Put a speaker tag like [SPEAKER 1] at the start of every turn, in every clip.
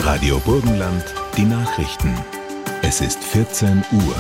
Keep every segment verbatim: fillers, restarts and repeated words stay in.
[SPEAKER 1] Radio Burgenland, die Nachrichten. Es ist vierzehn Uhr.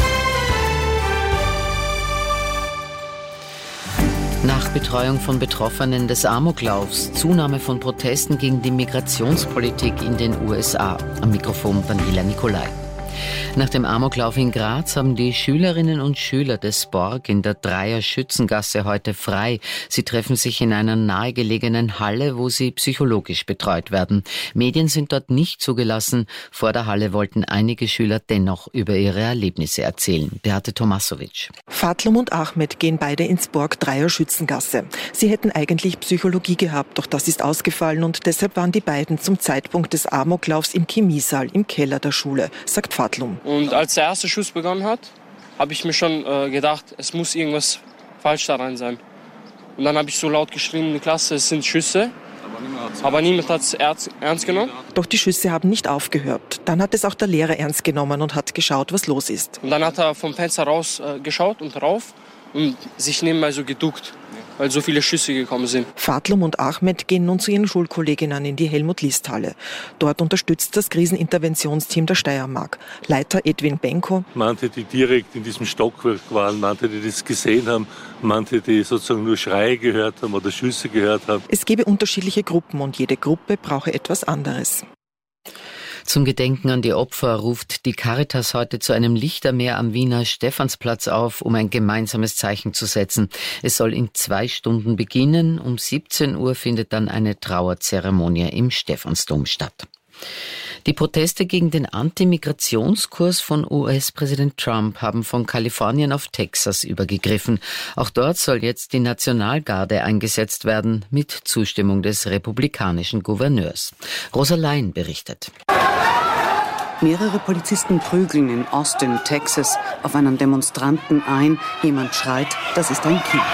[SPEAKER 2] Nachbetreuung von Betroffenen des Amoklaufs, Zunahme von Protesten gegen die Migrationspolitik in den U S A. Am Mikrofon Daniela Nicolai. Nach dem Amoklauf in Graz haben die Schülerinnen und Schüler des Borg in der Dreier Schützengasse heute frei. Sie treffen sich in einer nahegelegenen Halle, wo sie psychologisch betreut werden. Medien sind dort nicht zugelassen. Vor der Halle wollten einige Schüler dennoch über ihre Erlebnisse erzählen. Beate Tomasovic.
[SPEAKER 3] Fatlum und Ahmed gehen beide ins Borg Dreier Schützengasse. Sie hätten eigentlich Psychologie gehabt, doch das ist ausgefallen und deshalb waren die beiden zum Zeitpunkt des Amoklaufs im Chemiesaal im Keller der Schule, sagt Fatlum.
[SPEAKER 4] Und als der erste Schuss begonnen hat, habe ich mir schon äh, gedacht, es muss irgendwas falsch daran sein. Und dann habe ich so laut geschrien in die Klasse, es sind Schüsse. Aber niemand hat es ernst, ernst genommen.
[SPEAKER 3] Doch die Schüsse haben nicht aufgehört. Dann hat es auch der Lehrer ernst genommen und hat geschaut, was los ist.
[SPEAKER 4] Und dann hat er vom Fenster raus äh, geschaut und rauf und sich nebenbei so geduckt, weil so viele Schüsse gekommen sind.
[SPEAKER 3] Fatlum und Ahmed gehen nun zu ihren Schulkolleginnen in die Helmut-List-Halle. Dort unterstützt das Kriseninterventionsteam der Steiermark. Leiter Edwin Benko.
[SPEAKER 5] Manche, die direkt in diesem Stockwerk waren, manche, die das gesehen haben, manche, die sozusagen nur Schreie gehört haben oder Schüsse gehört haben.
[SPEAKER 3] Es gebe unterschiedliche Gruppen und jede Gruppe brauche etwas anderes.
[SPEAKER 2] Zum Gedenken an die Opfer ruft die Caritas heute zu einem Lichtermeer am Wiener Stephansplatz auf, um ein gemeinsames Zeichen zu setzen. Es soll in zwei Stunden beginnen. Um siebzehn Uhr findet dann eine Trauerzeremonie im Stephansdom statt. Die Proteste gegen den Antimigrationskurs von U S-Präsident Trump haben von Kalifornien auf Texas übergegriffen. Auch dort soll jetzt die Nationalgarde eingesetzt werden, mit Zustimmung des republikanischen Gouverneurs. Rosa Lein berichtet.
[SPEAKER 6] Mehrere Polizisten prügeln in Austin, Texas, auf einen Demonstranten ein. Jemand schreit, das ist ein Kind.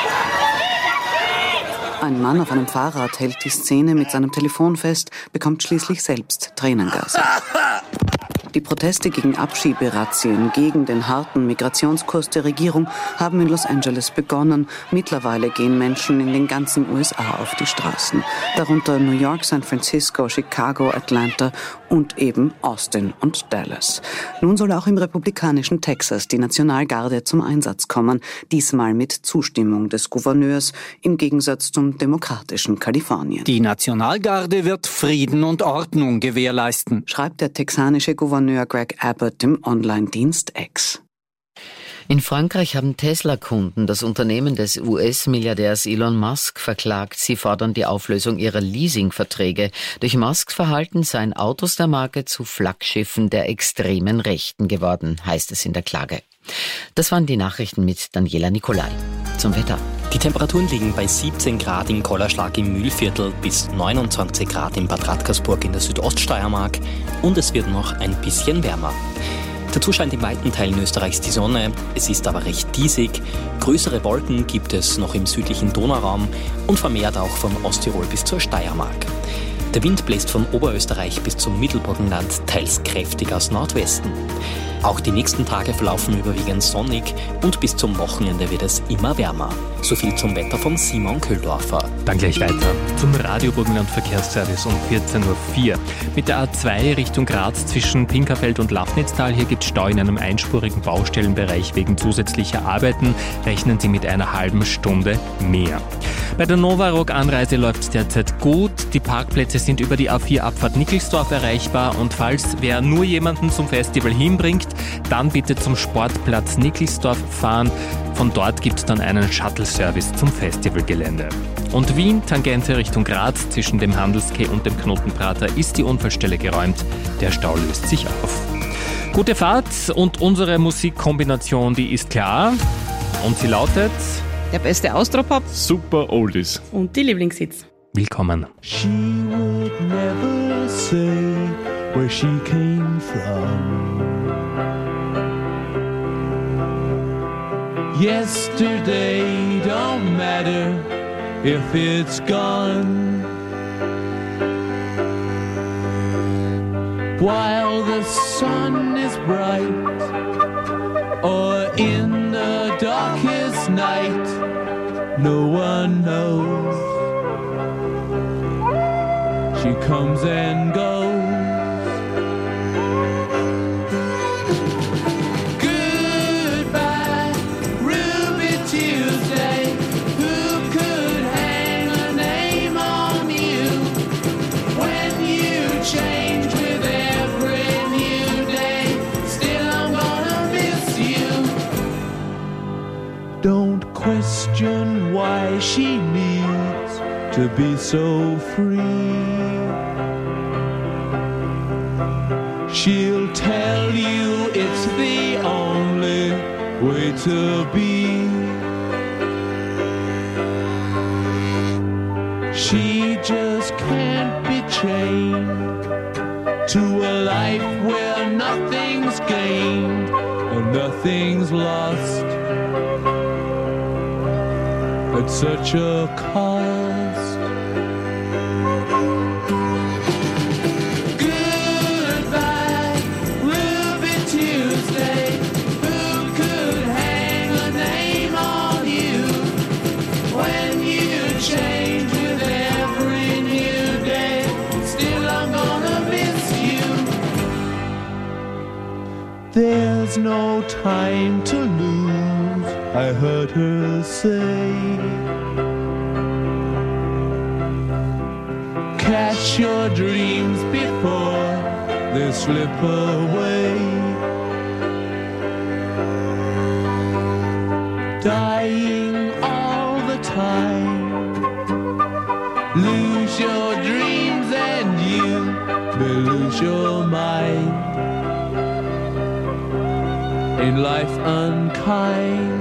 [SPEAKER 6] Ein Mann auf einem Fahrrad hält die Szene mit seinem Telefon fest, bekommt schließlich selbst Tränengas. Die Proteste gegen Abschieberazzien, gegen den harten Migrationskurs der Regierung haben in Los Angeles begonnen. Mittlerweile gehen Menschen in den ganzen U S A auf die Straßen. Darunter New York, San Francisco, Chicago, Atlanta und eben Austin und Dallas. Nun soll auch im republikanischen Texas die Nationalgarde zum Einsatz kommen. Diesmal mit Zustimmung des Gouverneurs im Gegensatz zum demokratischen Kalifornien.
[SPEAKER 7] Die Nationalgarde wird Frieden und Ordnung gewährleisten,
[SPEAKER 6] schreibt der texanische Gouverneur Greg Abbott im Online-Dienst X.
[SPEAKER 2] In Frankreich haben Tesla-Kunden das Unternehmen des U S-Milliardärs Elon Musk verklagt. Sie fordern die Auflösung ihrer Leasingverträge. Durch Musks Verhalten seien Autos der Marke zu Flaggschiffen der extremen Rechten geworden, heißt es in der Klage. Das waren die Nachrichten mit Daniela Nicolai. Zum Wetter.
[SPEAKER 8] Die Temperaturen liegen bei siebzehn Grad im Kollerschlag im Mühlviertel bis neunundzwanzig Grad in Bad Radkersburg in der Südoststeiermark und es wird noch ein bisschen wärmer. Dazu scheint in weiten Teilen Österreichs die Sonne, es ist aber recht diesig. Größere Wolken gibt es noch im südlichen Donauraum und vermehrt auch von Osttirol bis zur Steiermark. Der Wind bläst von Oberösterreich bis zum Mittelburgenland teils kräftig aus Nordwesten. Auch die nächsten Tage verlaufen überwiegend sonnig und bis zum Wochenende wird es immer wärmer. So viel zum Wetter von Simon Köhldorfer.
[SPEAKER 9] Dann gleich weiter zum Radio Burgenland Verkehrsservice um vierzehn Uhr vier. Mit der A zwei Richtung Graz zwischen Pinkerfeld und Lafnitztal. Hier gibt es Stau in einem einspurigen Baustellenbereich wegen zusätzlicher Arbeiten. Rechnen Sie mit einer halben Stunde mehr. Bei der Novarock-Anreise läuft es derzeit gut. Die Parkplätze sind über die A vier Abfahrt Nickelsdorf erreichbar und falls wer nur jemanden zum Festival hinbringt, dann bitte zum Sportplatz Nickelsdorf fahren. Von dort gibt es dann einen Shuttle-Service zum Festivalgelände. Und Wien, Tangente Richtung Graz, zwischen dem Handelskeh und dem Knotenprater ist die Unfallstelle geräumt. Der Stau löst sich auf. Gute Fahrt und unsere Musikkombination, die ist klar. Und sie lautet...
[SPEAKER 10] Der beste Austropop.
[SPEAKER 9] Super Oldies.
[SPEAKER 10] Und die Lieblingshits.
[SPEAKER 9] Willkommen.
[SPEAKER 11] She would never say where she came from. Yesterday don't matter if it's gone. While the sun is bright or in the darkest night, no one knows. She comes and goes. to be so free. She'll tell you it's the only way to be. She just can't be chained to a life where nothing's gained and nothing's lost at such a cost. Goodbye, Ruby Tuesday. Who could hang a name on you when you change with every new day? Still I'm gonna miss you. There's no time to lose, I heard her say. Catch your dreams before they slip away. Dying all the time. Lose your dreams and you may lose your mind. In life unkind.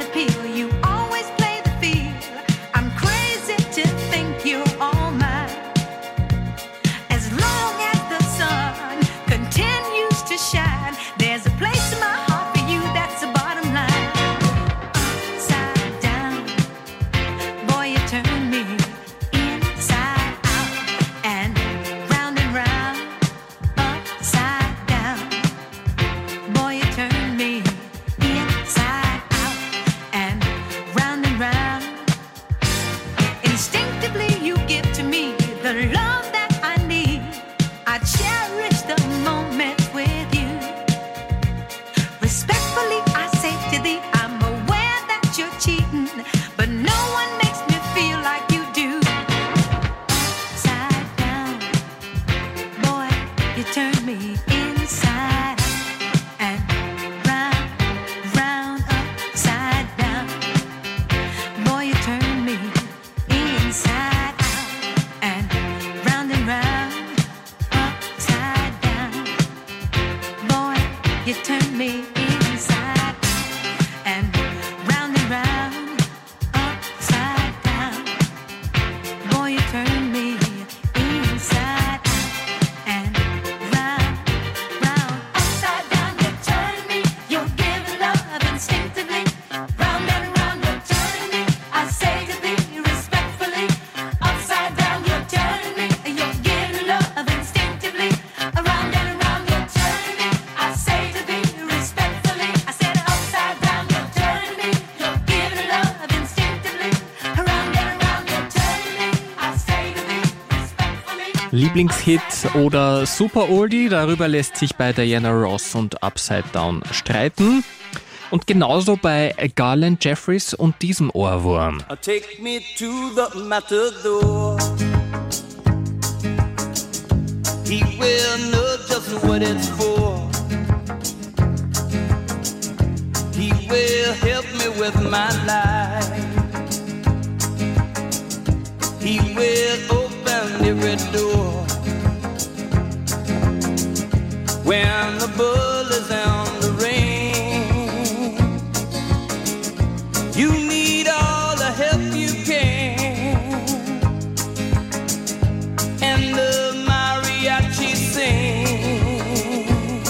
[SPEAKER 12] You always play the field. I'm crazy to think you're all mine.
[SPEAKER 9] Lieblingshit oder Super Oldie, darüber lässt sich bei Diana Ross und Upside Down streiten. Und genauso bei Garland Jeffries und diesem Ohrwurm.
[SPEAKER 12] Take me to the matador. He will know just what it's for. He will help me with my life. He will open every door. When the bull is on the ring, you need all the help you can. And the mariachi sing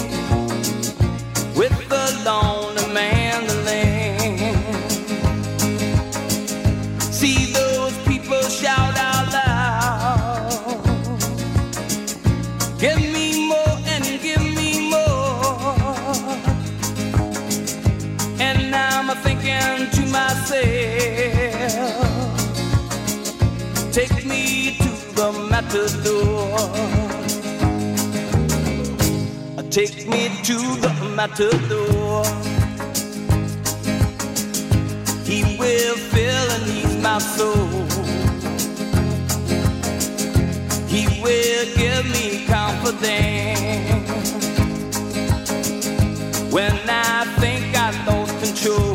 [SPEAKER 12] with the lonely mandolin. See those people shout out loud, give me more and give me more. And I'm thinking to myself, take me to the matador. Take me to the matador. He will fill and ease my soul. He will give me confidence when I think I lost control.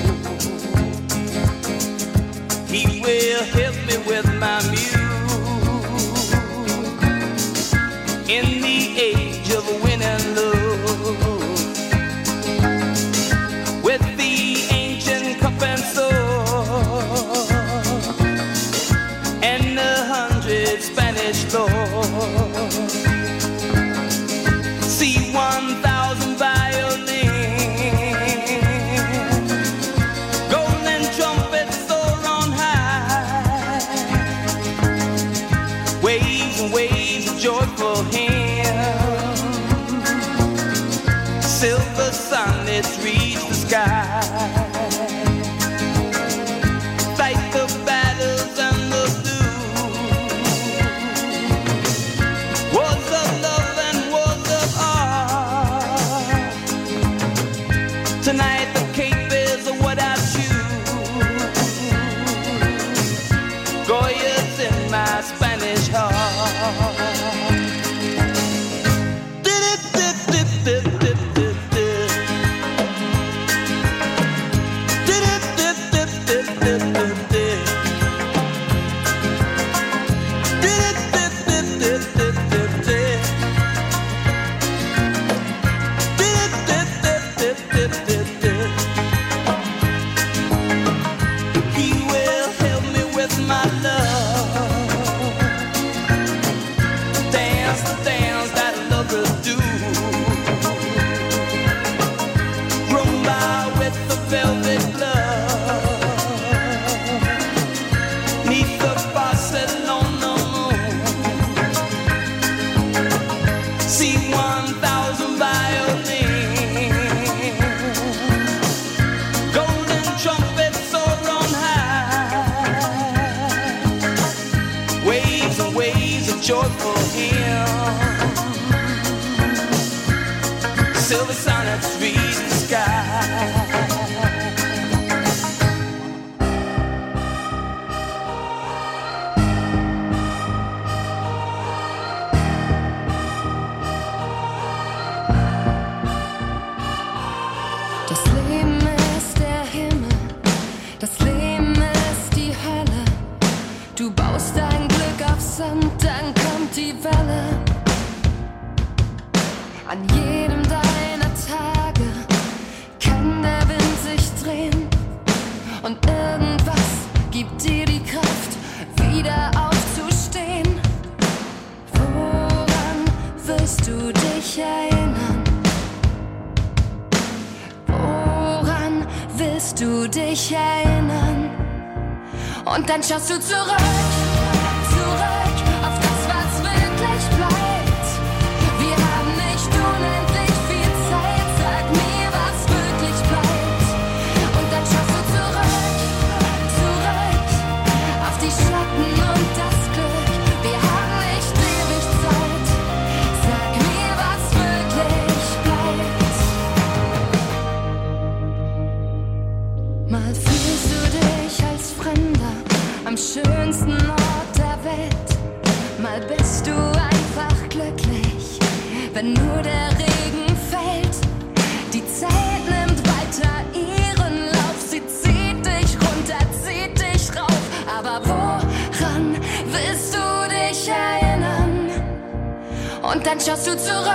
[SPEAKER 12] He will help me with my muse in the age of winning love, with the ancient cup and sword and a hundred Spanish lords. See one thousand violins, golden trumpets soar on high, waves and waves of joyful hymns. Silver sunlets reach the sky. Fight the battles and the blues, wars of love and wars of art. Tonight the cape is what I choose. Goya's in my Spanish heart. Silver sonnets reach the sky.
[SPEAKER 13] Das Leben ist der Himmel, das Leben ist die Hölle. Du baust dein Glück auf Sand, dann kommt die Welle. An jedem deiner Tage kann der Wind sich drehen und irgendwas gibt dir die Kraft, wieder aufzustehen. Woran wirst du dich erinnern? Woran willst du dich erinnern? Und dann schaust du zurück, zurück auf das, was wirklich bleibt. Wir haben nicht unendlich viel Zeit, sag mir, was wirklich bleibt. Und dann schaust du zurück, zurück auf die Schatten und das Glück. Wir haben nicht ewig schönsten Ort der Welt. Mal bist du einfach glücklich, wenn nur der Regen fällt. Die Zeit nimmt weiter ihren Lauf, sie zieht dich runter, zieht dich rauf. Aber woran willst du dich erinnern? Und dann schaust du zurück.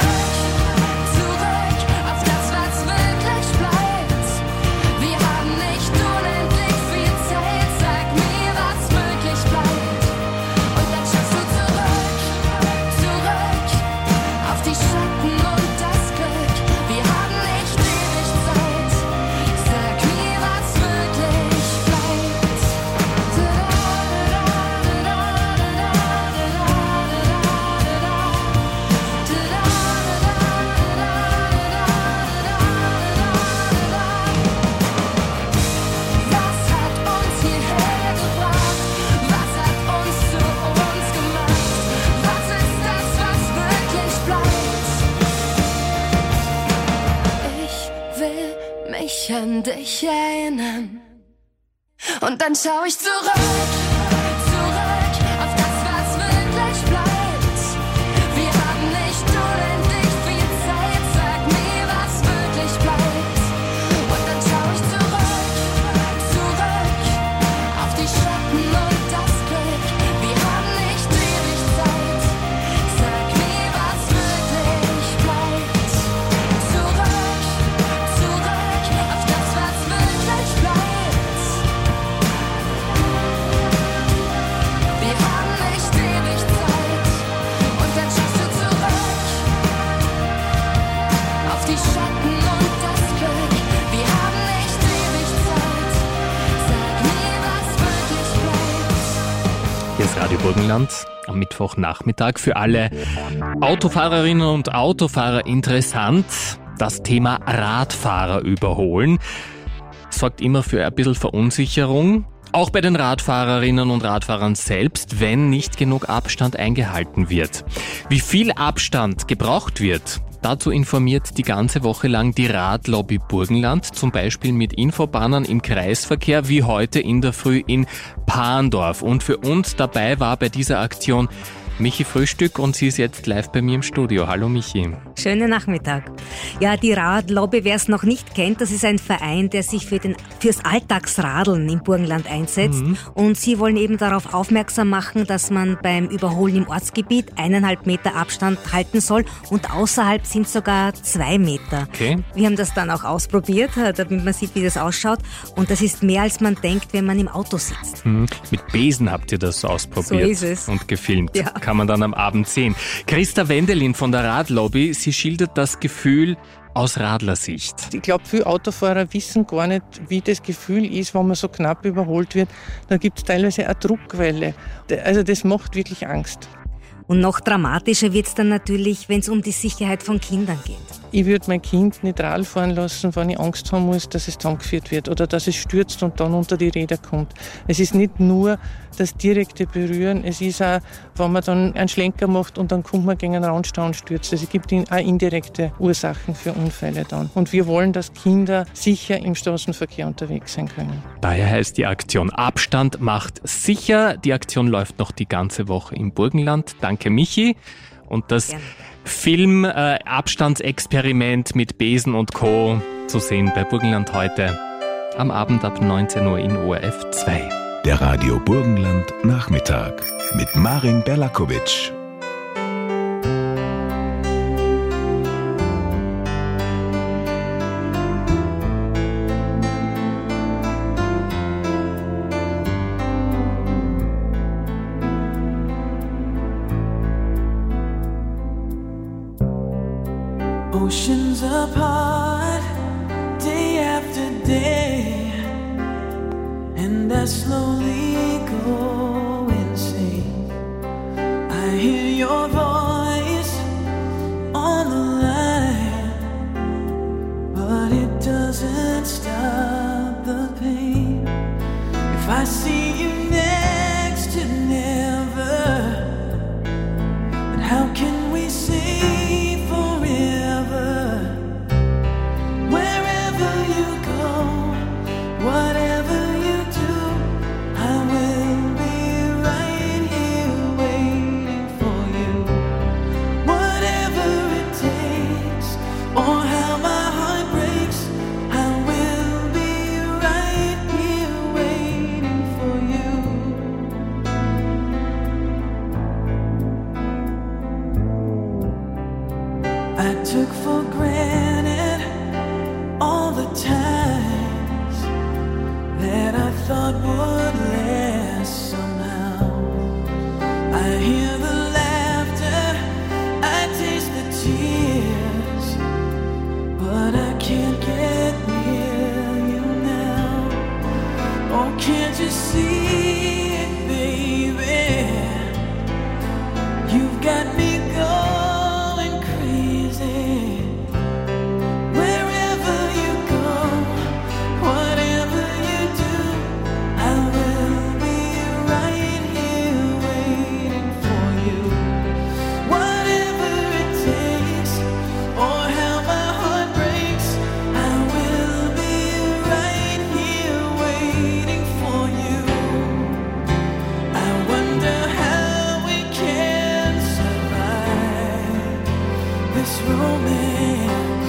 [SPEAKER 13] An dich erinnern. Und dann schau ich zurück, zurück auf das, was wirklich bleibt. Wir haben nicht unendlich viel Zeit, sag mir, was wirklich bleibt. Und dann schau ich zurück, zurück auf die Schatten und das Glück. Wir haben nicht ewig Zeit, sag mir, was wirklich bleibt. Zurück, zurück auf das, was wirklich bleibt. Wir haben nicht ewig Zeit. Und dann schaust du zurück auf die Schatten und das Glück. Wir haben nicht ewig Zeit. Sag mir, was wirklich bleibt.
[SPEAKER 9] Hier ist Radio Burgenland am Mittwochnachmittag. Für alle Autofahrerinnen und Autofahrer interessant. Das Thema Radfahrer überholen sorgt immer für ein bisschen Verunsicherung. Auch bei den Radfahrerinnen und Radfahrern selbst, wenn nicht genug Abstand eingehalten wird. Wie viel Abstand gebraucht wird, dazu informiert die ganze Woche lang die Radlobby Burgenland, zum Beispiel mit Infobannern im Kreisverkehr, wie heute in der Früh in Parndorf. Und für uns dabei war bei dieser Aktion Michi Frühstück und sie ist jetzt live bei mir im Studio. Hallo Michi.
[SPEAKER 14] Schönen Nachmittag. Ja, die Radlobby, wer es noch nicht kennt, das ist ein Verein, der sich für den, fürs Alltagsradeln im Burgenland einsetzt. Mhm. Und sie wollen eben darauf aufmerksam machen, dass man beim Überholen im Ortsgebiet eineinhalb Meter Abstand halten soll und außerhalb sind sogar zwei Meter.
[SPEAKER 9] Okay.
[SPEAKER 14] Wir haben das dann auch ausprobiert, damit man sieht, wie das ausschaut. Und das ist mehr, als man denkt, wenn man im Auto sitzt.
[SPEAKER 9] Mhm. Mit Besen habt ihr das ausprobiert.
[SPEAKER 14] So ist es.
[SPEAKER 9] Und gefilmt.
[SPEAKER 14] Ja.
[SPEAKER 9] Kann man dann am Abend sehen. Christa Wendelin von der Radlobby, sie schildert das Gefühl aus Radlersicht.
[SPEAKER 15] Ich glaube, viele Autofahrer wissen gar nicht, wie das Gefühl ist, wenn man so knapp überholt wird. Da gibt es teilweise eine Druckwelle. Also das macht wirklich Angst.
[SPEAKER 14] Und noch dramatischer wird es dann natürlich, wenn es um die Sicherheit von Kindern geht.
[SPEAKER 15] Ich würde mein Kind nicht Rad fahren lassen, wenn ich Angst haben muss, dass es zusammengeführt wird oder dass es stürzt und dann unter die Räder kommt. Es ist nicht nur das direkte Berühren, es ist auch, wenn man dann einen Schlenker macht und dann kommt man gegen einen Randstau und stürzt. Also es gibt auch indirekte Ursachen für Unfälle dann. Und wir wollen, dass Kinder sicher im Straßenverkehr unterwegs sein können.
[SPEAKER 9] Daher heißt die Aktion Abstand macht sicher. Die Aktion läuft noch die ganze Woche im Burgenland. Danke Michi. Und das ja. Film-Abstandsexperiment äh, mit Besen und Co. zu sehen bei Burgenland heute am Abend ab neunzehn Uhr in O R F zwei.
[SPEAKER 1] Der Radio Burgenland Nachmittag mit Marin Berlakovic.
[SPEAKER 12] Oceans apart, day after day, and I slowly go insane. I hear your voice on the line, but it doesn't stop the pain. If I see you next to never, then how can we say whatever you do, I will be I took for granted all the times that I thought would last somehow. I hear the laughter, I taste the tears, but I can't get near you now. Oh, can't you see it, baby? You've got me going crazy. Wherever you go, whatever you do, I will be right here waiting for you. Whatever it takes, or how my heart breaks, I will be right here waiting for you. I wonder how we can survive this romance.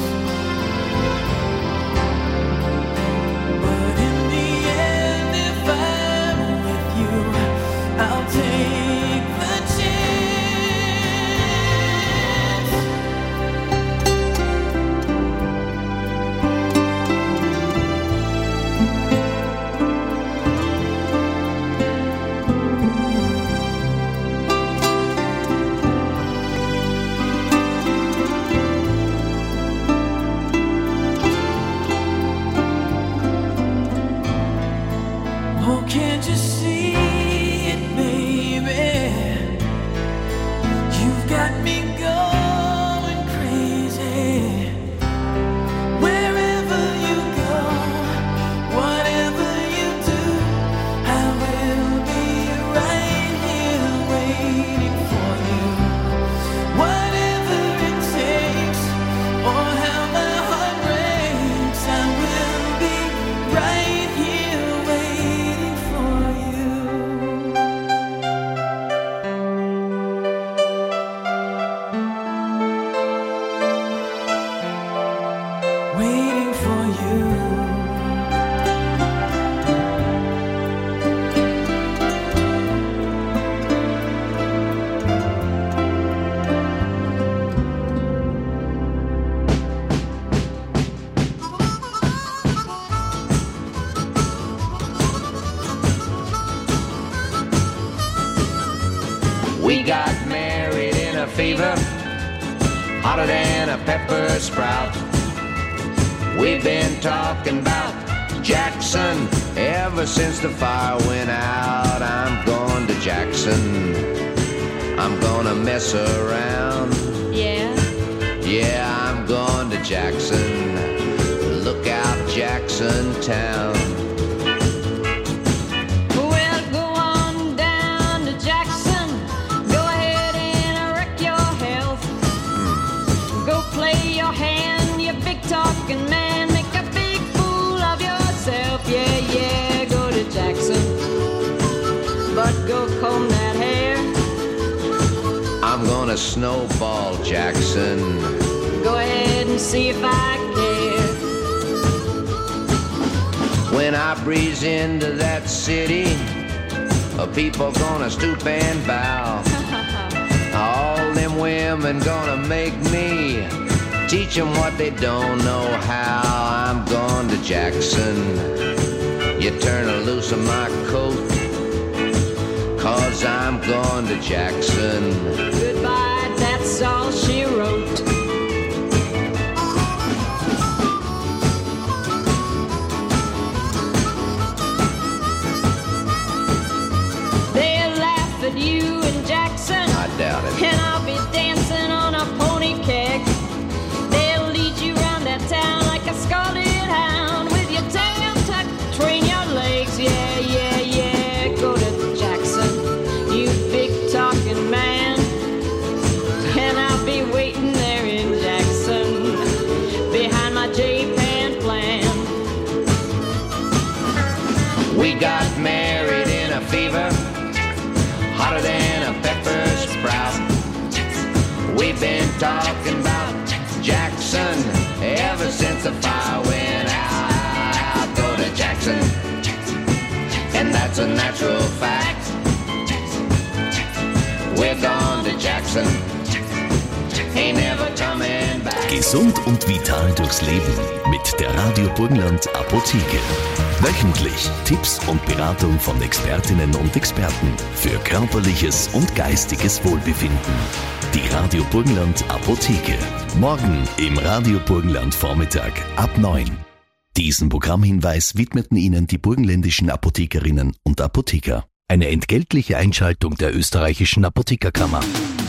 [SPEAKER 12] But in the end, if I'm with you, I'll take the chance. Oh, can't you see it, baby? You've got me going crazy. Wherever you go, whatever you do, I will be right here waiting for you. Whatever it takes, or how my heart breaks, I will be right here waiting for you. Waiting for you.
[SPEAKER 16] We got married in a fever, hotter than a pepper sprout. We've been talking about Jackson ever since the fire went out. I'm going to Jackson, I'm gonna mess around.
[SPEAKER 13] Yeah.
[SPEAKER 16] Yeah, I'm going to Jackson, look out Jackson Town.
[SPEAKER 13] Well, go on down to Jackson. Go ahead and wreck your health. Go play your hand, you big talking man. Make a big fool of yourself. Yeah, yeah, go to Jackson. But go comb that hair.
[SPEAKER 16] I'm gonna snowball Jackson.
[SPEAKER 13] Go ahead and see if I care.
[SPEAKER 16] When I breeze into that city, uh, people gonna stoop and bow. All them women gonna make me teach them what they don't know how. I'm going to Jackson. You turn loose of my coat, cause I'm going to Jackson.
[SPEAKER 13] Goodbye, that's all she wrote. They'll laugh at you in Jackson,
[SPEAKER 16] I doubt it.
[SPEAKER 13] and I'll be dancing on a pony keg. They'll lead you round that town like a scalded hound, with your tail tucked between your legs. Yeah, yeah, yeah, go to Jackson, you big talking man. And I'll be waiting there in Jackson, behind my J-Pan plan.
[SPEAKER 16] We got married in a fever, hotter than a pepper sprout. We've been talking about Jackson ever since the fire went out. Go to Jackson, and that's a natural fact. We're gone to Jackson, ain't never coming back.
[SPEAKER 1] Gesund und vital durchs Leben mit der Radio Burgenland Apotheke. Wöchentlich Tipps und Beratung von Expertinnen und Experten für körperliches und geistiges Wohlbefinden. Die Radio Burgenland Apotheke. Morgen im Radio Burgenland Vormittag ab neun. Diesen Programmhinweis widmeten Ihnen die burgenländischen Apothekerinnen und Apotheker. Eine entgeltliche Einschaltung der österreichischen Apothekerkammer.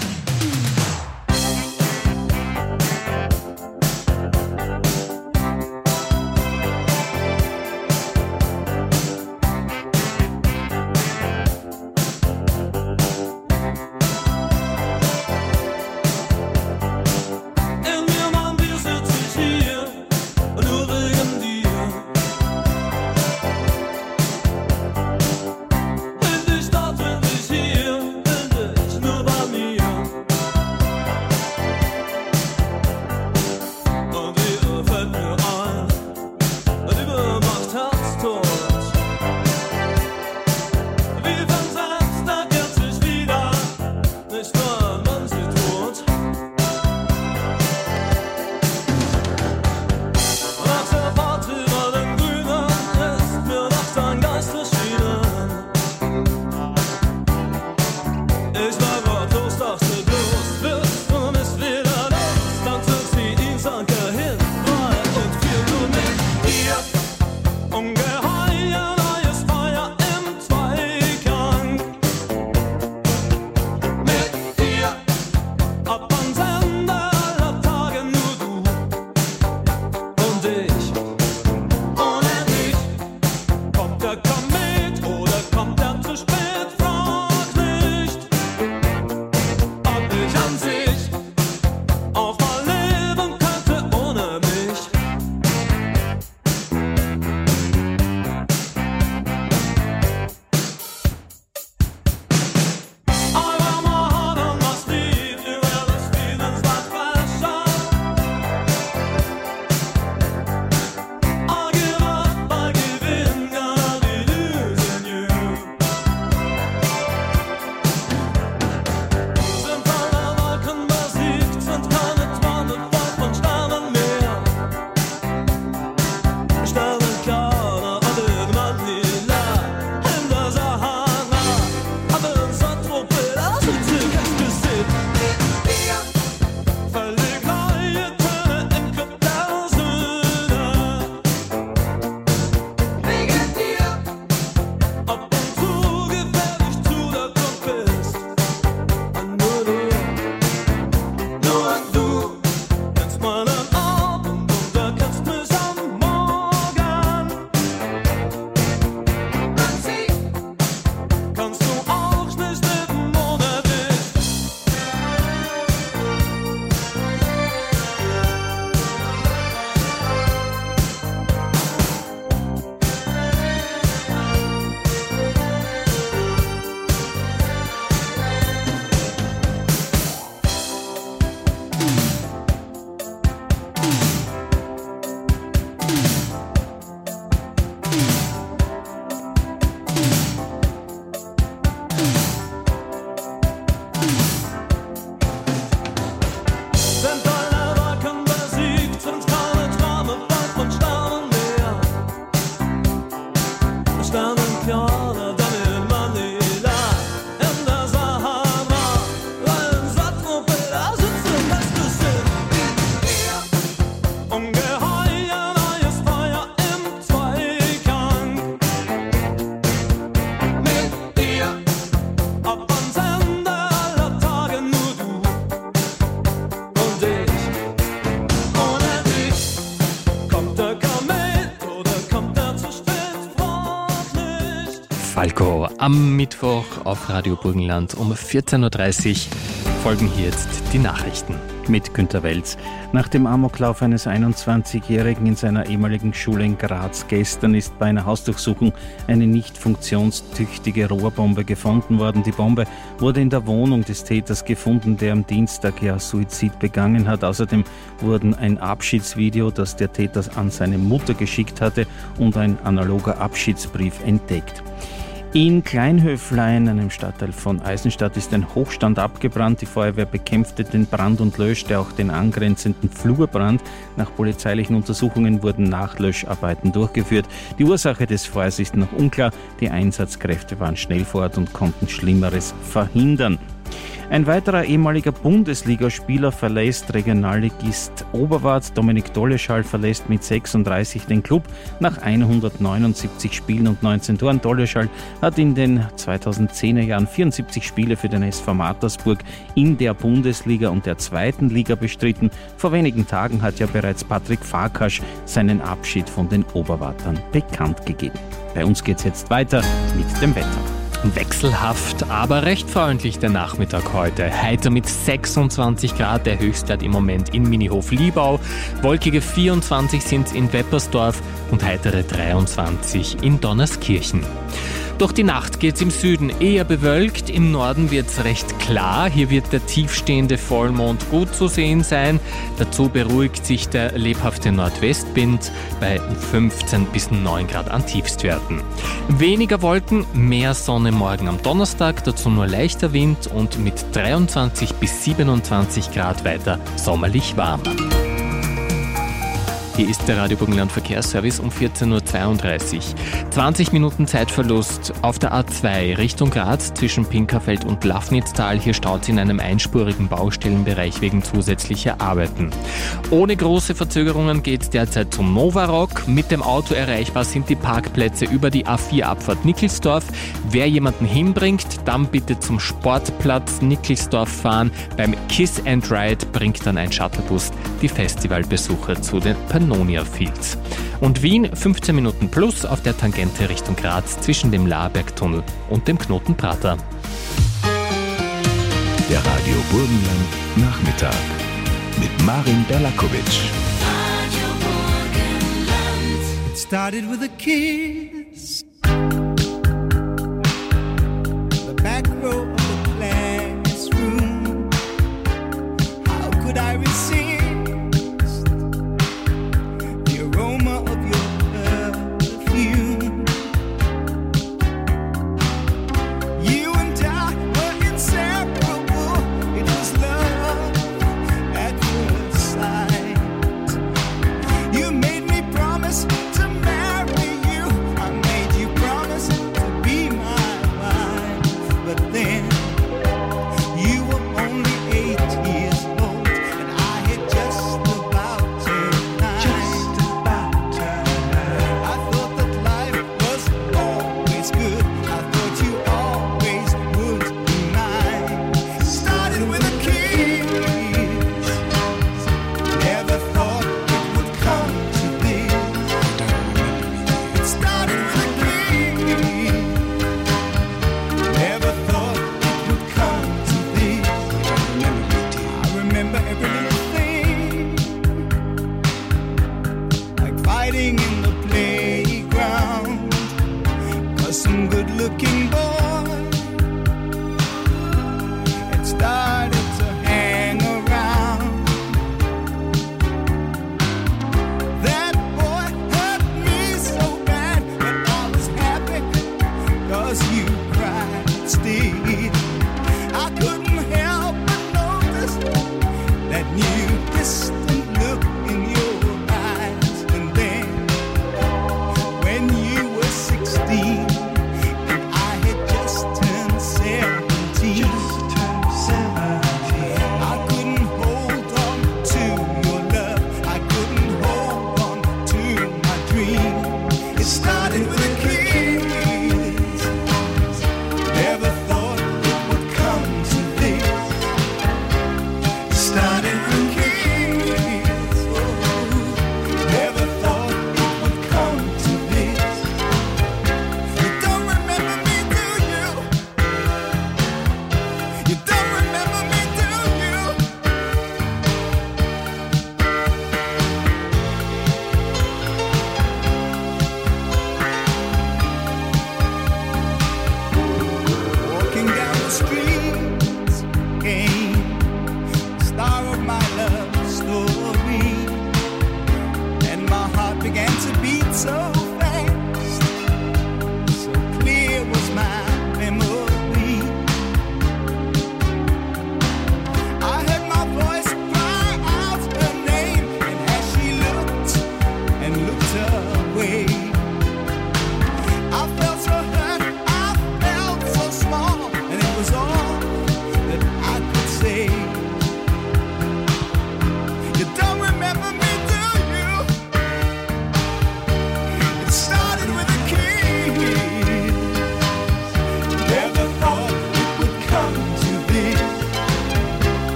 [SPEAKER 9] Falco am Mittwoch auf Radio Burgenland um vierzehn Uhr dreißig folgen hier jetzt die Nachrichten.
[SPEAKER 17] Mit Günter Welz. Nach dem Amoklauf eines einundzwanzigjährigen in seiner ehemaligen Schule in Graz gestern ist bei einer Hausdurchsuchung eine nicht funktionstüchtige Rohrbombe gefunden worden. Die Bombe wurde in der Wohnung des Täters gefunden, der am Dienstag ja Suizid begangen hat. Außerdem wurden ein Abschiedsvideo, das der Täter an seine Mutter geschickt hatte, und ein analoger Abschiedsbrief entdeckt. In Kleinhöflein, einem Stadtteil von Eisenstadt, ist ein Hochstand abgebrannt. Die Feuerwehr bekämpfte den Brand und löschte auch den angrenzenden Flurbrand. Nach polizeilichen Untersuchungen wurden Nachlöscharbeiten durchgeführt. Die Ursache des Feuers ist noch unklar. Die Einsatzkräfte waren schnell vor Ort und konnten Schlimmeres verhindern. Ein weiterer ehemaliger Bundesligaspieler verlässt Regionalligist Oberwart. Dominik Dolleschall verlässt mit sechsunddreißig den Klub nach hundertneunundsiebzig Spielen und neunzehn Toren. Dolleschall hat in den zweitausendzehner Jahren vierundsiebzig Spiele für den S V Mattersburg in der Bundesliga und der zweiten Liga bestritten. Vor wenigen Tagen hat ja bereits Patrick Farkas seinen Abschied von den Oberwartern bekannt gegeben. Bei uns geht's jetzt weiter mit dem Wetter.
[SPEAKER 9] Wechselhaft, aber recht freundlich der Nachmittag heute. Heiter mit sechsundzwanzig Grad, der Höchstwert im Moment in Minihof-Liebau. Wolkige vierundzwanzig sind es in Weppersdorf und heitere dreiundzwanzig in Donnerskirchen. Durch die Nacht geht's im Süden eher bewölkt, im Norden wird's recht klar. Hier wird der tiefstehende Vollmond gut zu sehen sein. Dazu beruhigt sich der lebhafte Nordwestwind bei fünfzehn bis neun Grad an Tiefstwerten. Weniger Wolken, mehr Sonne morgen am Donnerstag, dazu nur leichter Wind und mit dreiundzwanzig bis siebenundzwanzig Grad weiter sommerlich warm. Hier ist der Radio Burgenland Verkehrsservice um vierzehn Uhr zweiunddreißig. zwanzig Minuten Zeitverlust auf der A zwei Richtung Graz zwischen Pinkerfeld und Lafnitztal. Hier staut es in einem einspurigen Baustellenbereich wegen zusätzlicher Arbeiten. Ohne große Verzögerungen geht es derzeit zum Novarock. Mit dem Auto erreichbar sind die Parkplätze über die A vier Abfahrt Nickelsdorf. Wer jemanden hinbringt, dann bitte zum Sportplatz Nickelsdorf fahren. Beim Kiss and Ride bringt dann ein Shuttlebus die Festivalbesucher zu den Pannonia Fields. Und Wien fünfzehn Minuten plus auf der Tangente Richtung Graz zwischen dem Laarbergtunnel und dem Knoten Prater.
[SPEAKER 1] Der Radio Burgenland Nachmittag mit Marin Berlakovic.
[SPEAKER 11] It started with a kiss. The back row of the classroom. How could I resist? You made me promise to marry you. I'm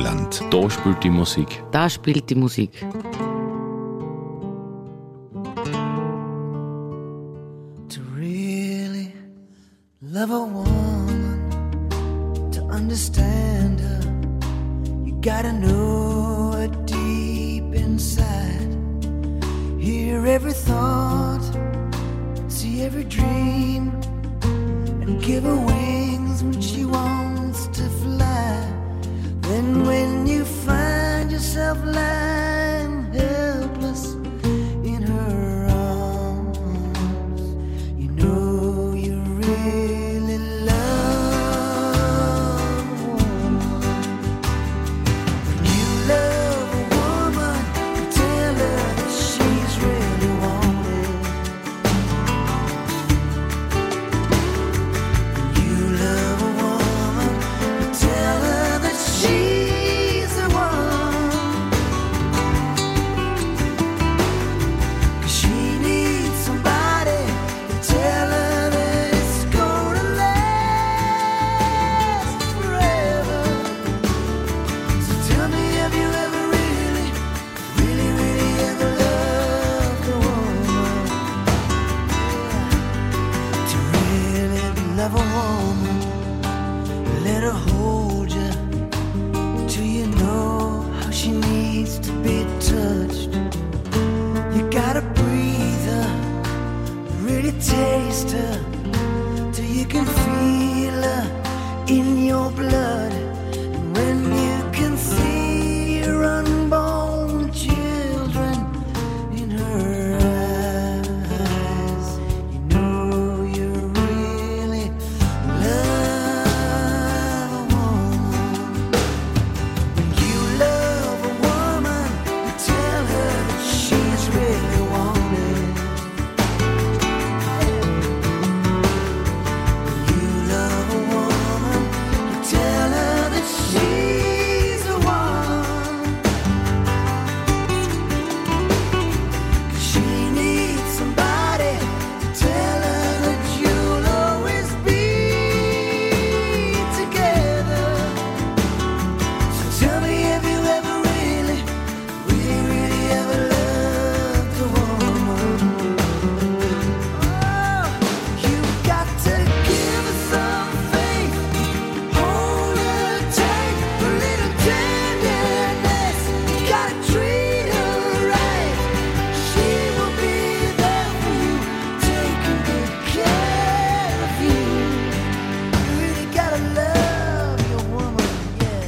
[SPEAKER 18] Burgenland.
[SPEAKER 19] Da spielt die Musik.
[SPEAKER 2] Da spielt die Musik.
[SPEAKER 11] To really love a woman, to understand her, you gotta know her deep inside. Hear every thought, see every dream, and give her wings when she wants to fly. Then when you find yourself lying helpless in her arms, you know you really love a woman. When you love a woman, you tell her that she's really wanted. When you love a woman, you tell her that she's the one. 'Cause she needs somebody to tell her that it's gonna last forever. So tell me, have you ever really, really, really ever loved a woman? Yeah. To really love a woman, let her hold you till you know how she needs to be touched. You gotta breathe her, really taste her, till you can feel her in your blood. And when you can see your unborn children in her eyes, you know you really love a woman. When you love a woman, you tell her that she's really wanted. When you love a woman, you tell her that she's the one. 'Cause she needs somebody to tell her that you'll always be together. So tell me, have you ever really, really, really ever loved a woman? Oh, you got to give her some faith, hold her tight, a little tenderness. You gotta treat her right. She will be there for you, taking good care of you. You really gotta love your woman, yeah.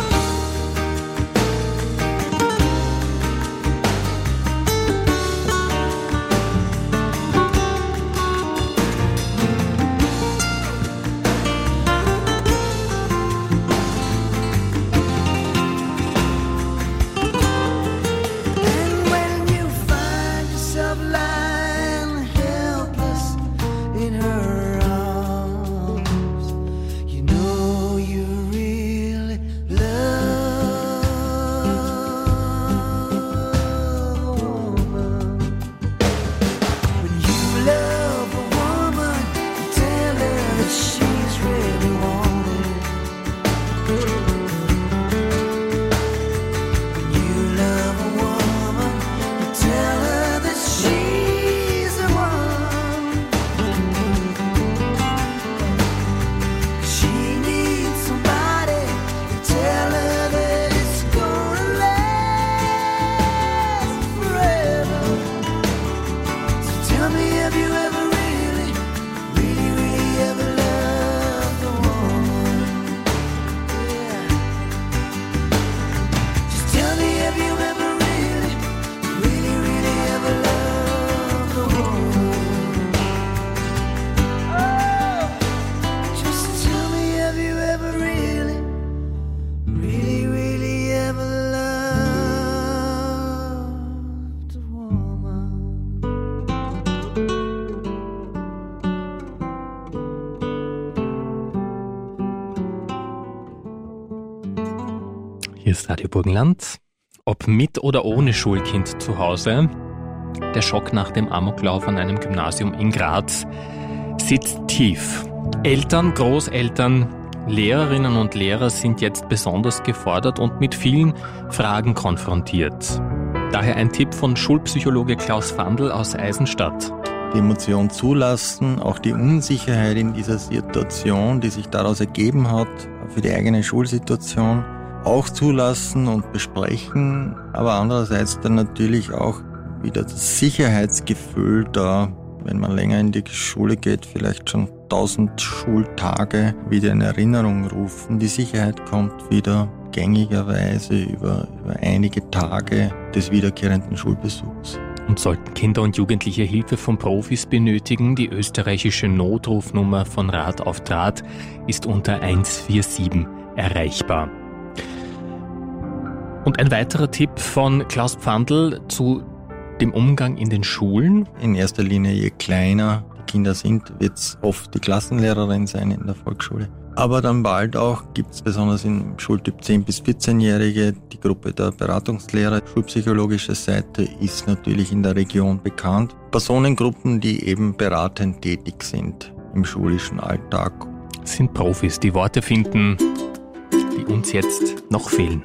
[SPEAKER 11] And when you find yourself lying helpless in her arms, you know you really love a woman. When you love a woman, you tell her that she's really wanted. When you love a woman, you tell her that she's the one. 'Cause she needs somebody to tell her that it's gonna last forever. So tell me, have you ever really, really, really ever loved a woman? Yeah. Just tell me, have you ever really, really, really ever loved a woman? Oh, just tell me, have you ever really, really, really ever loved a woman?
[SPEAKER 9] Hier ist Radio Burgenland. Ob mit oder ohne Schulkind zu Hause, der Schock nach dem Amoklauf an einem Gymnasium in Graz sitzt tief. Eltern, Großeltern Lehrerinnen und Lehrer sind jetzt besonders gefordert und mit vielen Fragen konfrontiert. Daher ein Tipp von Schulpsychologe Klaus Fandl aus Eisenstadt.
[SPEAKER 18] Die Emotion zulassen, auch die Unsicherheit in dieser Situation, die sich daraus ergeben hat, für die eigene Schulsituation, auch zulassen und besprechen, aber andererseits dann natürlich auch wieder das Sicherheitsgefühl da, wenn man länger in die Schule geht, vielleicht schon tausend Schultage wieder in Erinnerung rufen. Die Sicherheit kommt wieder gängigerweise über, über einige Tage des wiederkehrenden Schulbesuchs.
[SPEAKER 9] Und sollten Kinder und Jugendliche Hilfe von Profis benötigen, die österreichische Notrufnummer von Rat auf Draht ist unter eins vier sieben erreichbar. Und ein weiterer Tipp von Klaus Pfandl zu dem Umgang in den Schulen?
[SPEAKER 18] In erster Linie, je kleiner die Kinder sind, wird es oft die Klassenlehrerin sein in der Volksschule. Aber dann bald auch gibt es besonders im Schultyp zehn- bis vierzehnjährige die Gruppe der Beratungslehrer. Schulpsychologische Seite ist natürlich in der Region bekannt. Personengruppen, die eben beratend tätig sind im schulischen Alltag.
[SPEAKER 9] Sind Profis, die Worte finden, die uns jetzt noch fehlen.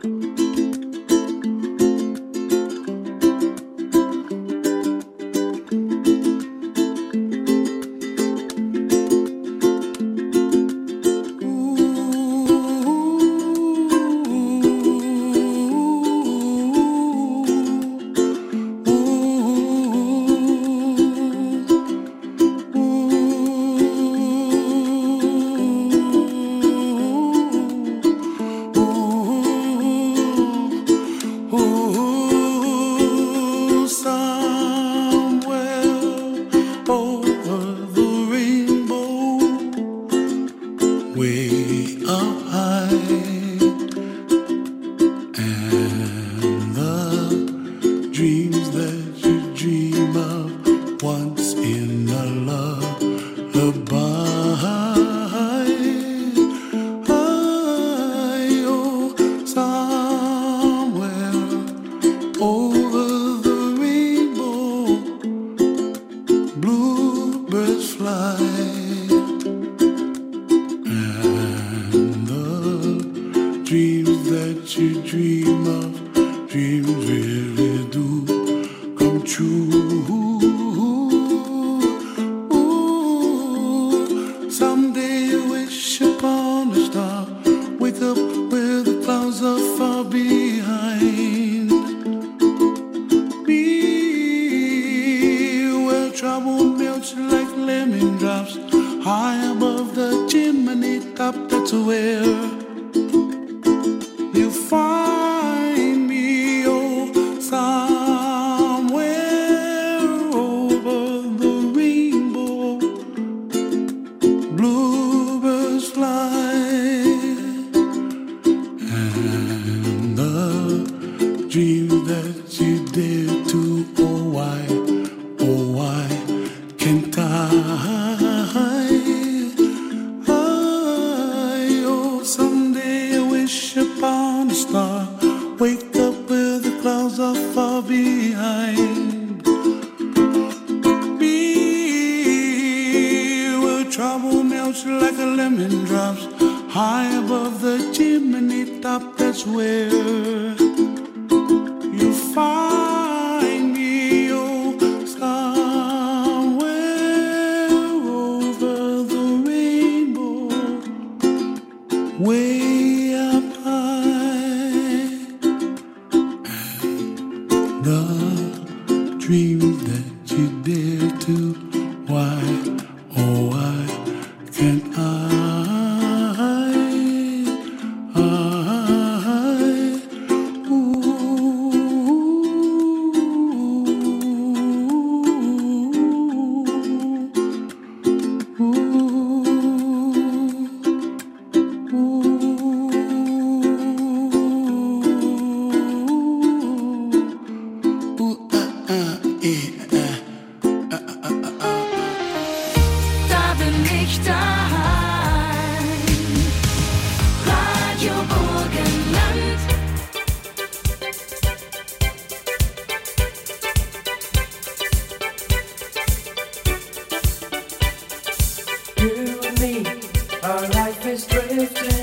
[SPEAKER 11] Our life is drifting.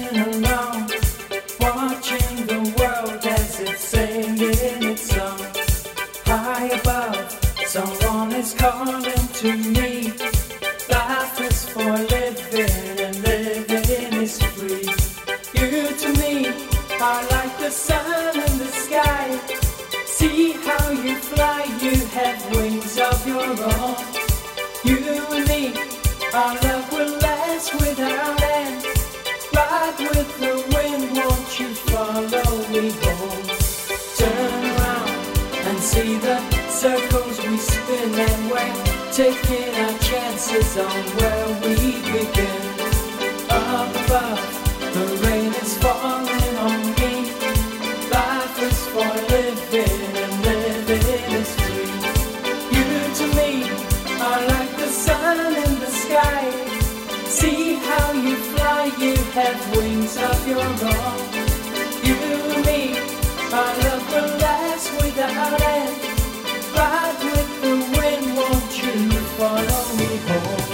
[SPEAKER 11] Someone is calling to me. Life is for living and living is free. You to me are like the sun in the sky. See how you fly, you have wings of your own. You and me, our love will last without end. Ride with the wind, won't you follow me home? Turn around and see the circles we spin, and we're taking our chances on where we begin. Up above, the rain is falling on me. Life is for living and living is free. You to me are like the sun in the sky. See how you fly, you have wings of your own. You and me, our love will last without end. Ride with the wind, won't you follow me home?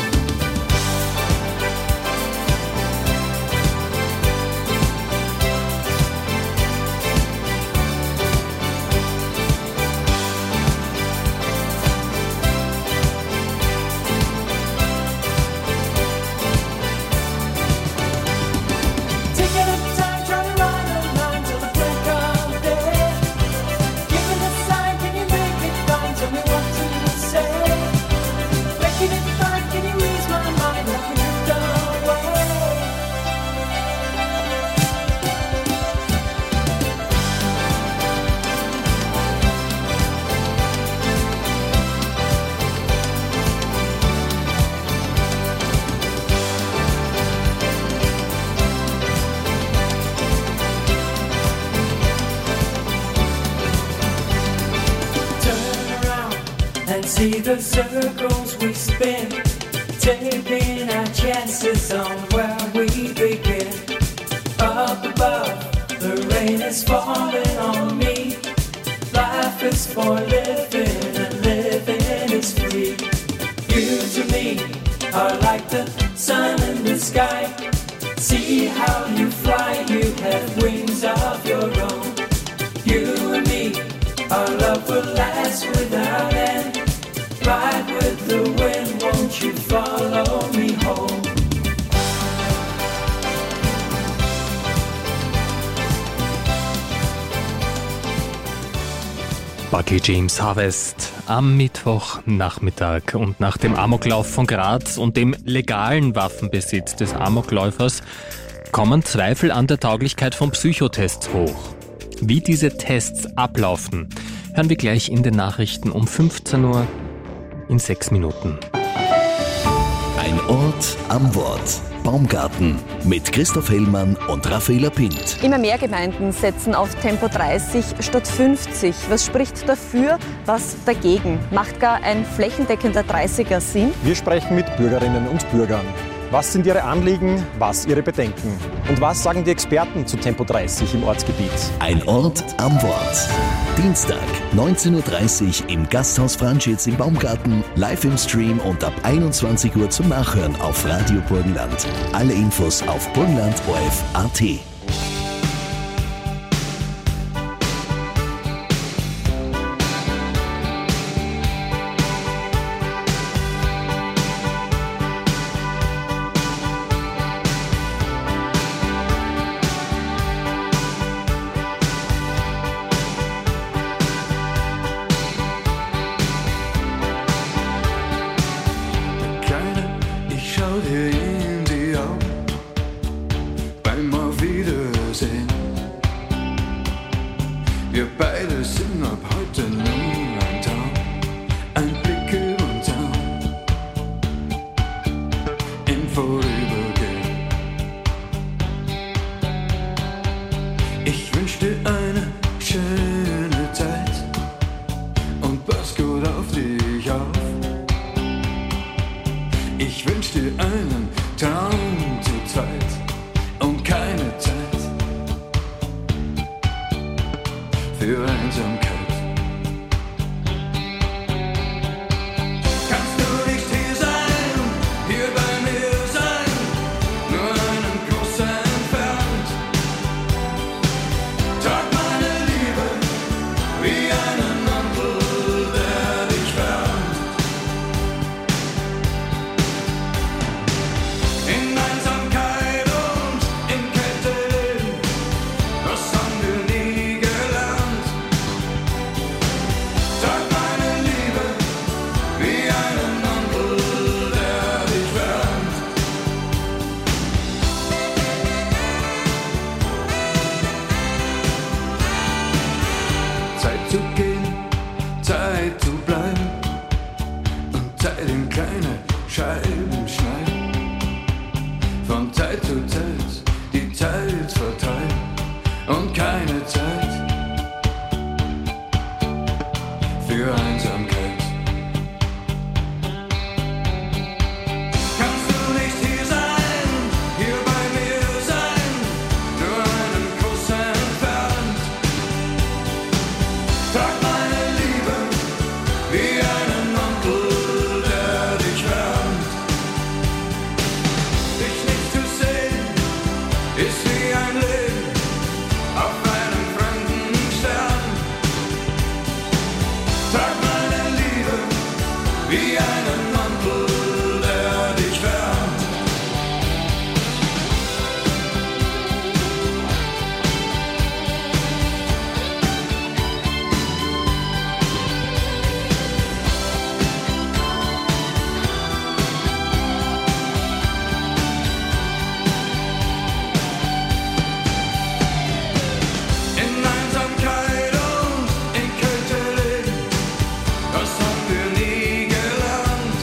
[SPEAKER 11] See the circles we spin, taking our chances on where we begin. Up above, the rain is falling on me. Life is for living and living is free. You to me are like the sun in the sky. See how you fly, you have wings of your own. You and me, our love will last without end. Ride with the wind, won't you follow me home?
[SPEAKER 9] Bucky James Harvest am Mittwochnachmittag. Und nach dem Amoklauf von Graz und dem legalen Waffenbesitz des Amokläufers kommen Zweifel an der Tauglichkeit von Psychotests hoch. Wie diese Tests ablaufen, hören wir gleich in den Nachrichten um fünfzehn Uhr in sechs Minuten.
[SPEAKER 1] Ein Ort am Wort. Baumgarten mit Christoph Hellmann und Raffaela Pint.
[SPEAKER 19] Immer mehr Gemeinden setzen auf Tempo dreißig statt fünfzig. Was spricht dafür, was dagegen? Macht gar ein flächendeckender dreißiger Sinn?
[SPEAKER 20] Wir sprechen mit Bürgerinnen und Bürgern. Was sind ihre Anliegen, was ihre Bedenken? Und was sagen die Experten zu Tempo dreißig im Ortsgebiet?
[SPEAKER 1] Ein Ort am Wort. Dienstag, neunzehn Uhr dreißig im Gasthaus Franschitz im Baumgarten, live im Stream und ab einundzwanzig Uhr zum Nachhören auf Radio Burgenland. Alle Infos auf burgenland punkt o f punkt a t.
[SPEAKER 11] Wie einen Mantel, der dich wärmt. wie einen Mantel, der dich wärmt. In Einsamkeit und in Kälte leben, das haben wir nie gelernt.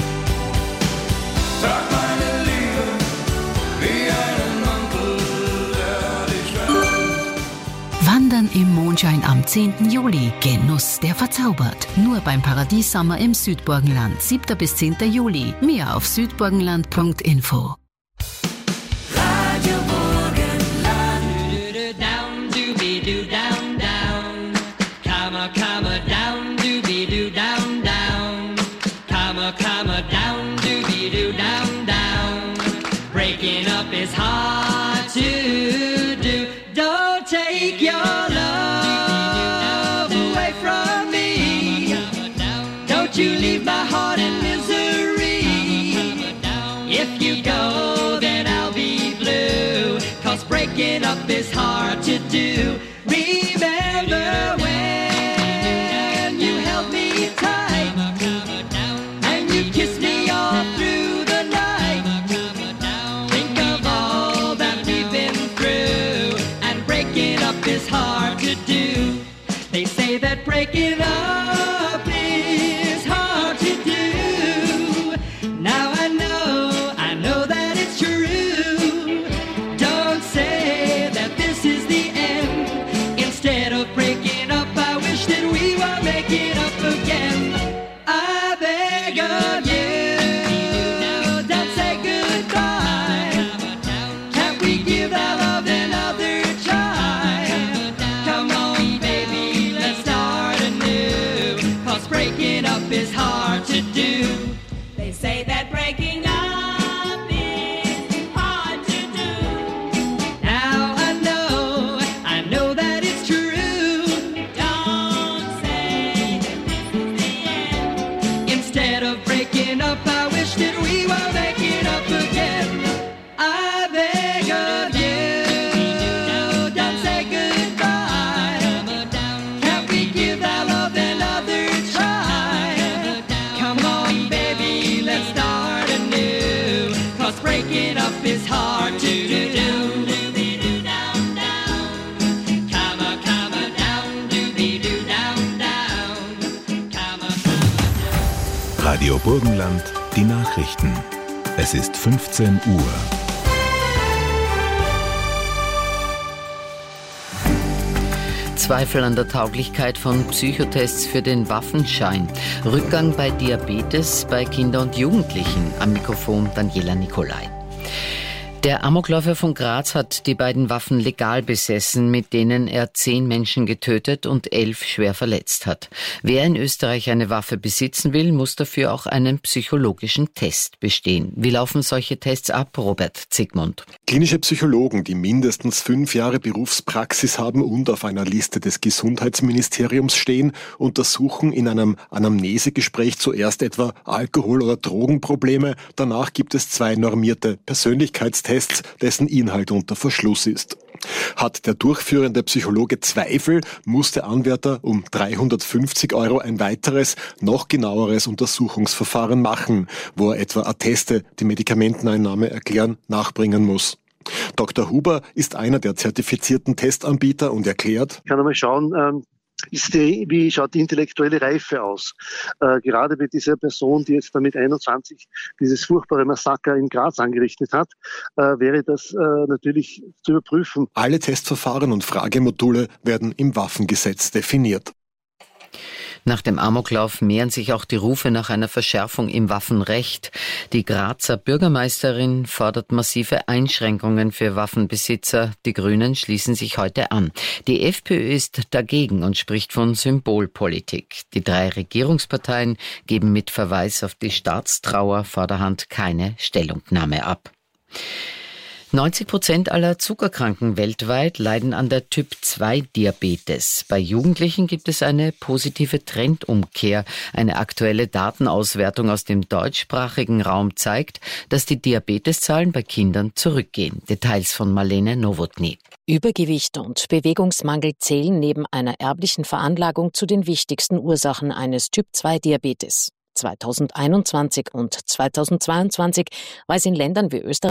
[SPEAKER 11] Trag meine Liebe wie einen Mantel, der dich wärmt.
[SPEAKER 21] Wandern im Mondschein am zehnten Juli. Genuss, der verzaubert. Nur beim Paradiessommer im Südburgenland. siebter bis zehnter Juli. Mehr auf südburgenland punkt info.
[SPEAKER 11] Radio Burgenland.
[SPEAKER 12] Down, doobie doo, down, down. Come a, come a, down, doobie doo, down, down. Come a, come a, down, doobie doo, down, down. Breaking up is hard to do. Don't take your love away from me. Don't you leave my heart in misery. If you go, then I'll be blue. Cause breaking up is hard to do. Remember when you held me tight and you kissed me all through the night. Think of all that we've been through, and breaking up is hard to do. They say that breaking up is hard to do. Now I know, I know that it's true. Don't say that this is the end. Instead of breaking up, I wish that we were making up again. I beg of you, don't say goodbye. Can't we give our love another try? Come on, baby, let's start anew. Cause breaking up is hard to do. They say that breaking up is hard to do. Now I know, I know that it's true. Don't say that this is the end. Instead of breaking up, I wish that we were making up again. I beg of you, don't say goodbye. Can't we give our love another try? Come on, baby, let's start anew. Cause breaking up is hard to do. Down, down. Come on, come on, down, doobie doo, down, down. Come on.
[SPEAKER 1] Radio Burgenland, die Nachrichten. Es ist fünfzehn Uhr.
[SPEAKER 2] Zweifel an der Tauglichkeit von Psychotests für den Waffenschein. Rückgang bei Diabetes bei Kindern und Jugendlichen. Am Mikrofon Daniela Nicolai. Der Amokläufer von Graz hat die beiden Waffen legal besessen, mit denen er zehn Menschen getötet und elf schwer verletzt hat. Wer in Österreich eine Waffe besitzen will, muss dafür auch einen psychologischen Test bestehen. Wie laufen solche Tests ab, Robert Zigmund?
[SPEAKER 22] Klinische Psychologen, die mindestens fünf Jahre Berufspraxis haben und auf einer Liste des Gesundheitsministeriums stehen, untersuchen in einem Anamnesegespräch zuerst etwa Alkohol- oder Drogenprobleme. Danach gibt es zwei normierte Persönlichkeitstests, dessen Inhalt unter Verschluss ist. Hat der durchführende Psychologe Zweifel, muss der Anwärter um dreihundertfünfzig Euro ein weiteres, noch genaueres Untersuchungsverfahren machen, wo er etwa Atteste, die Medikamenteneinnahme erklären, nachbringen muss. Doktor Huber ist einer der zertifizierten Testanbieter und erklärt:
[SPEAKER 23] Ich kann einmal schauen, ähm, ist die, wie schaut die intellektuelle Reife aus? Äh, gerade bei dieser Person, die jetzt damit einundzwanzig dieses furchtbare Massaker in Graz angerichtet hat, äh, wäre das äh, natürlich zu überprüfen.
[SPEAKER 22] Alle Testverfahren und Fragemodule werden im Waffengesetz definiert.
[SPEAKER 2] Nach dem Amoklauf mehren sich auch die Rufe nach einer Verschärfung im Waffenrecht. Die Grazer Bürgermeisterin fordert massive Einschränkungen für Waffenbesitzer. Die Grünen schließen sich heute an. Die FPÖ ist dagegen und spricht von Symbolpolitik. Die drei Regierungsparteien geben mit Verweis auf die Staatstrauer vorderhand keine Stellungnahme ab. neunzig Prozent aller Zuckerkranken weltweit leiden an der Typ zwei Diabetes. Bei Jugendlichen gibt es eine positive Trendumkehr. Eine aktuelle Datenauswertung aus dem deutschsprachigen Raum zeigt, dass die Diabeteszahlen bei Kindern zurückgehen. Details von Marlene Nowotny.
[SPEAKER 3] Übergewicht und Bewegungsmangel zählen neben einer erblichen Veranlagung zu den wichtigsten Ursachen eines Typ zwei Diabetes. zweitausendeinundzwanzig und zweitausendzweiundzwanzig war es in Ländern wie Österreich